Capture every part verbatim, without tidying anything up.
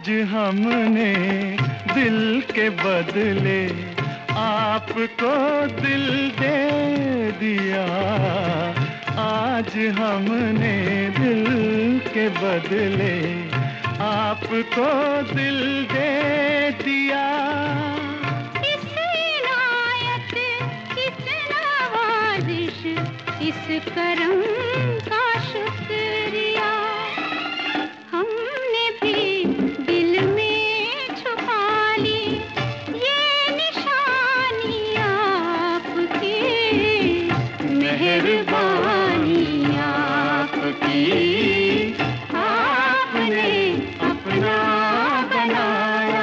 आज हमने दिल के बदले आपको दिल दे दिया। आज हमने दिल के बदले आपको दिल दे दिया। इस इनायत, इस नवाजिश, इस करम का शुक्रिया हमने भी दिल में छुपा ली। ये निशानी आपकी, मेहरबानी आपकी, आपने अपना बनाया।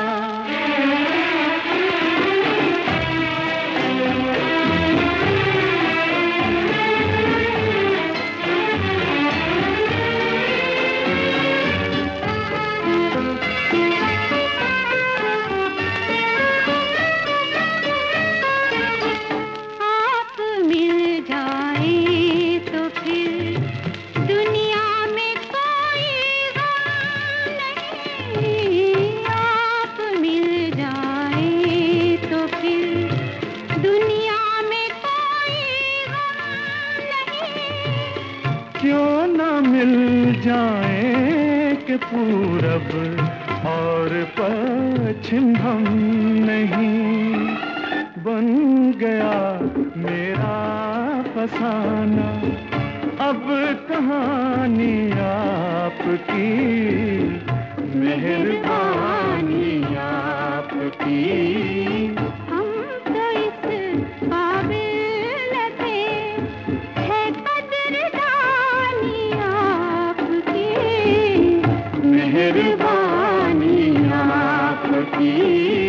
आप मिल जाए तो फिर दुनिया में कोई गम नहीं। आप मिल जाए तो फिर दुनिया में कोई गम नहीं। क्यों न मिल जाए कि पूरब और पश्चिम हम नहीं। बन गया मेरा फसाना अब कहानी आपकी, मेहरबानी आपकी। हम तो इस काबिल थे, है कदरदानी आपकी, मेहरबानी आपकी।